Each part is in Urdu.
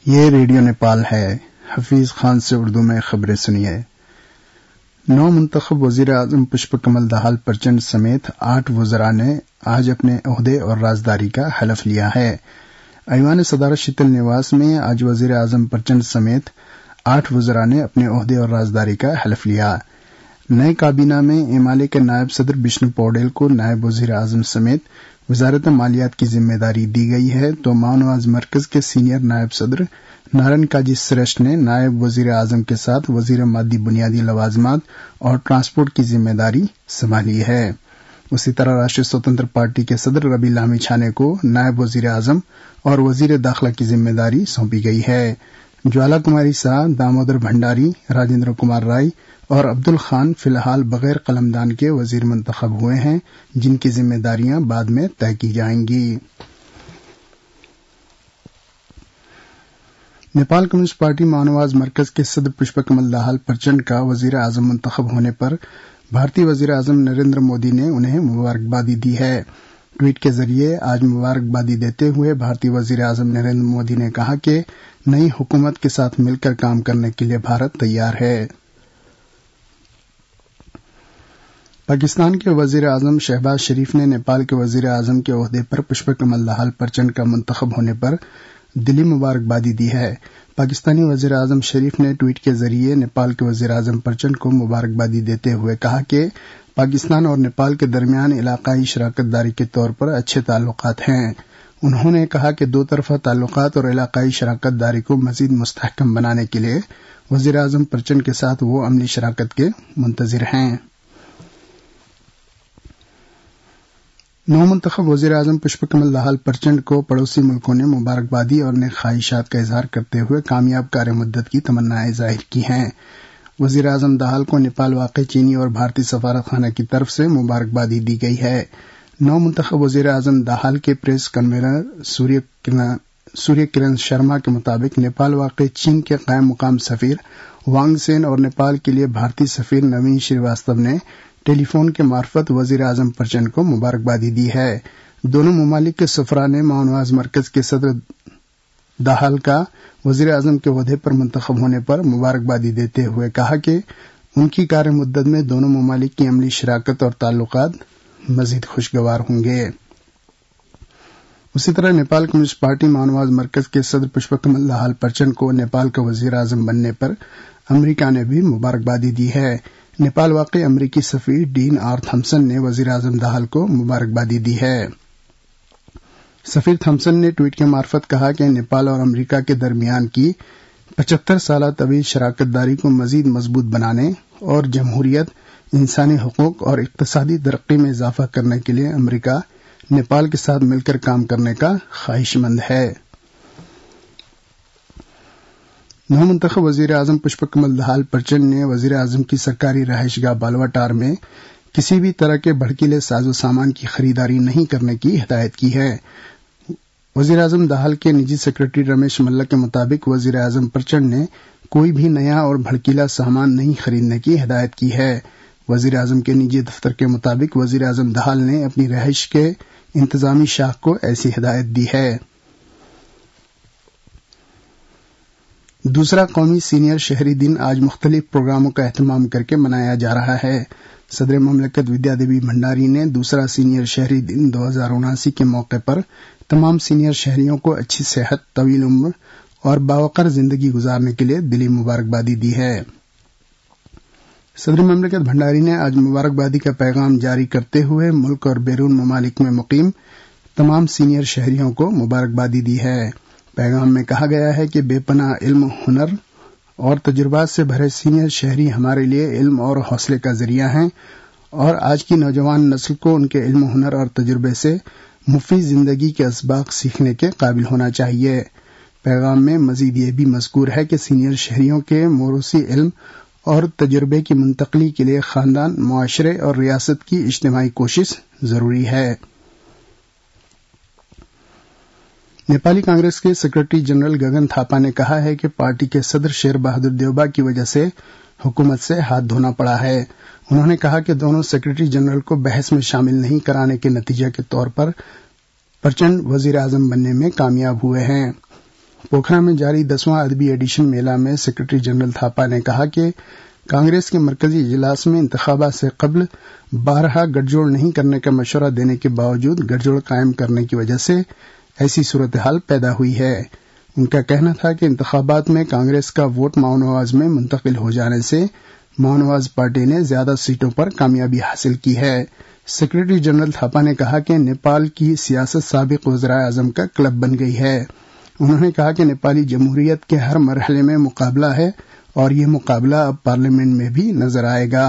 یہ ریڈیو نیپال ہے۔ حفیظ خان سے اردو میں خبریں سنیے۔ 9 منتخب وزیر اعظم پشپ کمل دہال پرچنڈ سمیت 8 وزراء نے آج اپنے عہدے اور رازداری کا حلف لیا ہے۔ ایوان صدارت شیتل نواس میں آج وزیر اعظم پرچنڈ سمیت 8 وزراء نے اپنے عہدے اور رازداری کا حلف لیا۔ نئے کابینہ میں ایمالے کے نائب صدر بشنو پوڈیل کو نائب وزیر اعظم سمیت وزارت مالیات کی ذمہ داری دی گئی ہے، تو ماونواز مرکز کے سینئر نائب صدر نارن کاجی سریشٹ نے نائب وزیر اعظم کے ساتھ وزیر مادی بنیادی لوازمات اور ٹرانسپورٹ کی ذمہ داری سنبھالی ہے۔ اسی طرح راشٹریہ سوتنتر پارٹی کے صدر ربی لامی چھانے کو نائب وزیر اعظم اور وزیر داخلہ کی ذمہ داری سونپی گئی ہے۔ جوالا کماری شاہ، دامودر بھنڈاری، راجندر کمار رائے اور عبدل خان فی الحال بغیر قلمدان کے وزیر منتخب ہوئے ہیں، جن کی ذمہ داریاں بعد میں طے کی جائیں گی۔ نیپال کمیونسٹ پارٹی ماونواز مرکز کے صدر پشپ کمل دہال پرچنڈ کا وزیر اعظم منتخب ہونے پر بھارتی وزیر اعظم نریندر مودی نے انہیں مبارکبادی دی ہے۔ ٹویٹ کے ذریعے آج مبارکبادی دیتے ہوئے بھارتی وزیر اعظم نریندر مودی نے کہا کہ نئی حکومت کے ساتھ مل کر کام کرنے کے لیے بھارت تیار ہے۔ پاکستان کے وزیر اعظم شہباز شریف نے نیپال کے وزیر اعظم کے عہدے پر پشپ کمل دہال پرچنڈ کا منتخب ہونے پر دلی مبارکبادی دی ہے۔ پاکستانی وزیر اعظم شریف نے ٹویٹ کے ذریعے نیپال کے وزیر اعظم پرچنڈ کو مبارکبادی دیتے ہوئے کہا کہ پاکستان اور نیپال کے درمیان علاقائی شراکت داری کے طور پر اچھے تعلقات ہیں۔ انہوں نے کہا کہ دو طرفہ تعلقات اور علاقائی شراکت داری کو مزید مستحکم بنانے کے لیے وزیر اعظم پرچنڈ کے ساتھ وہ عملی شراکت کے منتظر ہیں۔ نو منتخب وزیر اعظم پشپ کمل دہال پرچنڈ کو پڑوسی ملکوں نے مبارکبادی اور نیک خواہشات کا اظہار کرتے ہوئے کامیاب کار مدت کی تمنائیں ظاہر کی ہیں۔ وزیر اعظم دہال کو نیپال واقع چینی اور بھارتی سفارت خانہ کی طرف سے مبارکبادی دی گئی ہے۔ نو منتخب وزیر اعظم دہال کے پریس کنوینر سوریہ کرن شرما کے مطابق نیپال واقع چین کے قائم مقام سفیر وانگ سین اور نیپال کے لیے بھارتی سفیر نوین شریواستو نے ٹیلی فون کے معرفت وزیر اعظم پرچنڈ کو مبارکبادی دی ہے۔ دونوں ممالک کے سفراء نے ماونواز مرکز کے صدر دہال کا وزیر اعظم کے عہدے پر منتخب ہونے پر مبارکبادی دیتے ہوئے کہا کہ ان کی کار مدت میں دونوں ممالک کی عملی شراکت اور تعلقات مزید خوشگوار ہوں گے۔ اسی طرح نیپال کمیونسٹ پارٹی ماونواز مرکز کے صدر پشپ کمل دہال پرچنڈ کو نیپال کا وزیر اعظم بننے پر امریکہ نے بھی مبارکبادی دی ہے۔ نیپال واقع امریکی سفیر ڈین آر تھامسن نے وزیر اعظم دہال کو مبارکبادی دی ہے۔ سفیر تھامسن نے ٹویٹ کے معرفت کہا کہ نیپال اور امریکہ کے درمیان کی 75 سالہ طویل شراکت داری کو مزید مضبوط بنانے اور جمہوریت، انسانی حقوق اور اقتصادی ترقی میں اضافہ کرنے کے لیے امریکہ نیپال کے ساتھ مل کر کام کرنے کا خواہش مند ہے۔ نو منتخب وزیر اعظم پشپ کمل دہال پرچنڈ نے وزیر اعظم کی سرکاری رہائش گاہ بالواٹار میں کسی بھی طرح کے بھڑکیلے ساز و سامان کی خریداری نہیں کرنے کی ہدایت کی ہے۔ وزیر اعظم دہال کے نجی سیکرٹری رمیش ملّا کے مطابق وزیر اعظم پرچنڈ نے کوئی بھی نیا اور بھڑکیلا سامان نہیں خریدنے کی ہدایت کی ہے۔ وزیر اعظم کے نجی دفتر کے مطابق وزیر اعظم دہال نے اپنی رہائش کے انتظامی شاخ کو ایسی ہدایت دی ہے۔ دوسرا قومی سینئر شہری دن آج مختلف پروگراموں کا اہتمام کر کے منایا جا رہا ہے۔ صدر مملکت ودیا دیوی بھنڈاری نے دوسرا سینئر شہری دن 2079 کے موقع پر تمام سینئر شہریوں کو اچھی صحت، طویل عمر اور باوقار زندگی گزارنے کے لیے دلی مبارکبادی دی ہے۔ صدر مملکت بھنڈاری نے آج مبارکبادی کا پیغام جاری کرتے ہوئے ملک اور بیرون ممالک میں مقیم تمام سینئر شہریوں کو مبارکبادی دی ہے۔ پیغام میں کہا گیا ہے کہ بے پناہ علم، ہنر اور تجربات سے بھرے سینئر شہری ہمارے لیے علم اور حوصلے کا ذریعہ ہیں اور آج کی نوجوان نسل کو ان کے علم، ہنر اور تجربے سے مفید زندگی کے اسباق سیکھنے کے قابل ہونا چاہیے۔ پیغام میں مزید یہ بھی مذکور ہے کہ سینئر شہریوں کے موروثی علم اور تجربے کی منتقلی کے لیے خاندان، معاشرے اور ریاست کی اجتماعی کوشش ضروری ہے۔ نیپالی کانگریس کے سیکرٹری جنرل گگن تھاپا نے کہا ہے کہ پارٹی کے صدر شیر بہادر دیوبا کی وجہ سے حکومت سے ہاتھ دھونا پڑا ہے۔ انہوں نے کہا کہ دونوں سیکرٹری جنرل کو بحث میں شامل نہیں کرانے کے نتیجے کے طور پر پرچنڈ وزیر اعظم بننے میں کامیاب ہوئے ہیں۔ पोखरा में जारी 10वां अदबी एडिशन मेला में सेक्रेटरी जनरल थापा ने कहा कि कांग्रेस के मरकजी इजलास में इंतखाबात से कबल 12 गठजोड़ नहीं करने का मशवरा देने के बावजूद गठजोड़ कायम करने की वजह से ऐसी सूरत हाल पैदा हुई है। उनका कहना था कि इंतखाबात में कांग्रेस का वोट माओनवाज में मुंतकिल हो जाने से माओनवाज पार्टी ने ज्यादा सीटों पर कामयाबी हासिल की है। सेक्रेटरी जनरल थापा ने कहा कि नेपाल की सियासत साबिक वज़ीर आज़म का क्लब बन गई है। उन्होंने कहा कि नेपाली जमहूरियत के हर मरहले में मुकाबला है और ये मुकाबला अब पार्लियामेंट में भी नजर आएगा।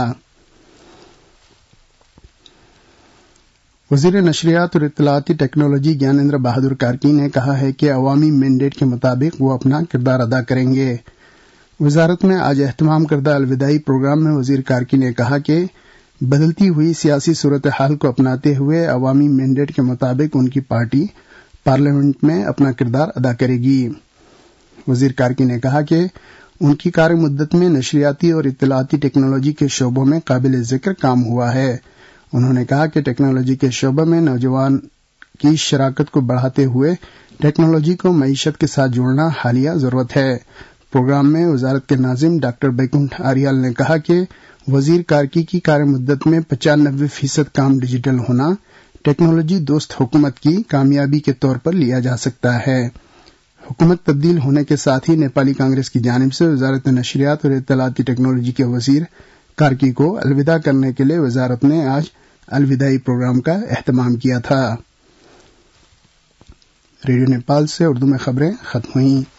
वजीर नशरियात और इत्तलाती टेक्नोलॉजी ज्ञानेंद्र बहादुर कार्की ने कहा है कि अवामी मैंडेट के मुताबिक वो अपना किरदार अदा करेंगे। वजारत में आज एहतमाम करदा अलविदाई प्रोग्राम में वजीर कार्की ने कहा कि बदलती हुई सियासी सूरत हाल को अपनाते हुए अवामी मैंडेट के मुताबिक उनकी पार्टी पार्लियामेंट में अपना किरदार अदा करेगी। वजीर कार्की ने कहा कि उनकी कार्य मुद्दत में नशरियाती और इत्तलाती टेक्नोलॉजी के शोबों में काबिल जिक्र काम हुआ है। उन्होंने कहा कि टेक्नोलॉजी के शोबे में नौजवान की शराकत को बढ़ाते हुए टेक्नोलॉजी को मईशत के साथ जोड़ना हालिया जरूरत है। प्रोग्राम में वजारत के नाजिम डॉक्टर बैकुंठ आर्याल ने कहा कि वजीर कार्की की कार्य मुद्दत में 95% काम डिजिटल होना टेक्नोलॉजी दोस्त हुकूमत की कामयाबी के तौर पर लिया जा सकता है। हुकूमत तब्दील होने के साथ ही नेपाली कांग्रेस की जानिब से वजारत नशरियात और इत्तलाती टेक्नोलॉजी के वजीर कार्की को अलविदा करने के लिए वजारत ने आज अलविदाई प्रोग्राम का एहतमाम किया था। रेडियो नेपाल से उर्दू में खबरें खत्म हुई।